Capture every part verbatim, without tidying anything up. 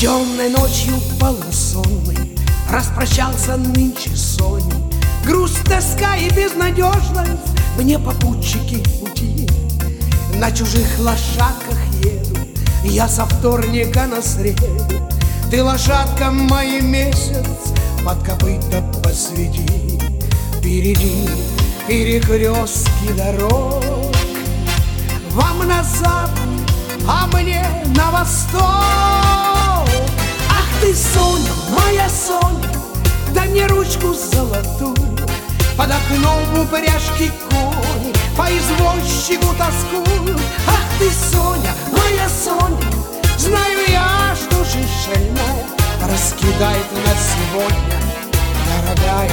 Темной ночью полусонной распрощался нынче с Соней. Грусть, тоска и безнадежность мне попутчики пути. На чужих лошадках еду я со вторника на среду. Ты, лошадка, мой месяц, под копыта посвети. Впереди перекрестки дорог, вам на запад, а мне на восток. Ах ты, Соня, моя Соня, дай мне ручку золотую. Под окном в упряжке кони по извозчику тоскую. Ах ты, Соня, моя Соня, знаю я, что жизнь шальная раскидает нас сегодня, дорогая.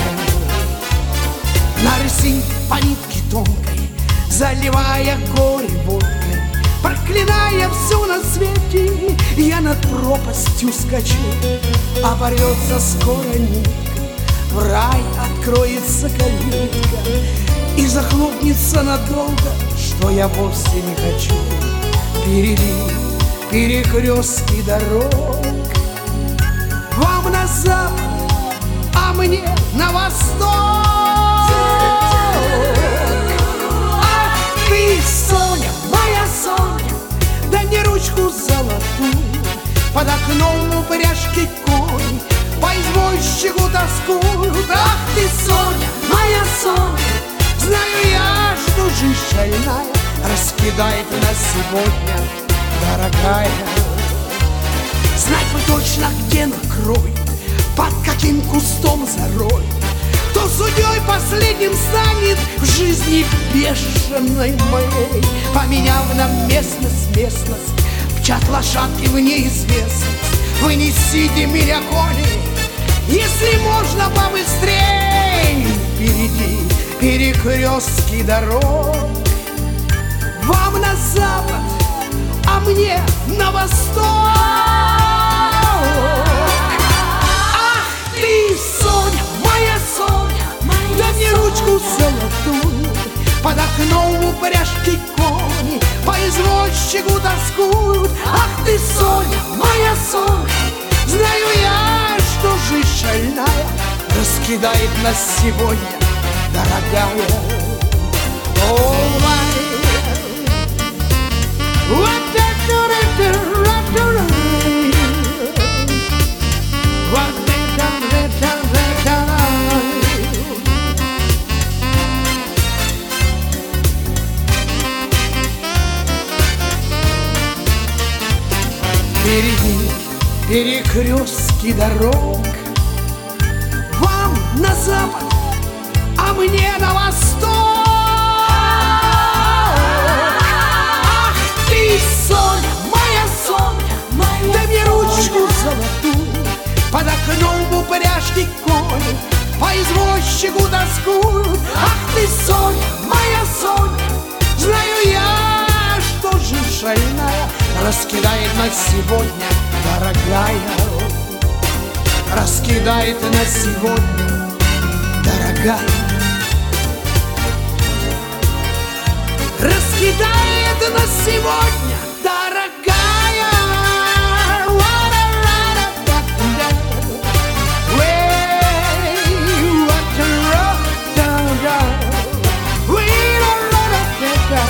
На Руси по нитке тонкой, заливая горе водкой, проклиная все на свете, я над пропастью скачу. Оборвется скоро нитка, в рай откроется калитка, и захлопнется надолго, что я вовсе не хочу. Впереди перекрестки дорог, вам на запад, а мне на восток. Ах ты, Соня, моя Соня, дай мне ручку золотую. Под окном упряжки конь по извозчику тоскуют. Ах ты, Соня, моя Соня, знаю я, что жизнь шальная раскидает нас сегодня, дорогая. Знать бы точно, где накроет, под каким кустом зароет, кто судьей последним станет в жизни бешеной моей. Поменяв нам местность, местность, мчат лошадки в неизвестность. Вы несите меня, кони, если можно побыстрей. Впереди перекрестки дорог, вам на запад, а мне на восток. Ах ты, Соня, моя Соня, дай мне ручку золотую. Под окном упряжки кони по извозчику тоскуют. Ах ты, Соня, моя Соня, знаю я, что жизнь шальная раскидает нас сегодня, дорогая. О, впереди перекрестки дорог, вам на запад, а мне на восток. Ах ты, Соня, моя Соня, дай мне ручку золотую. Под окном в упряжке кони по извозчику тоскуют. Ах ты, Соня, моя Соня, знаю я, что жизнь шальная раскидает нас сегодня, дорогая. Раскидает нас сегодня, дорогая. Раскидает нас сегодня, дорогая.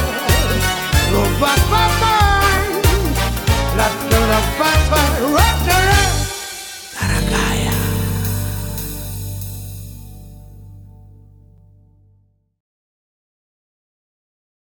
Rock, rock, rock, rock, rock.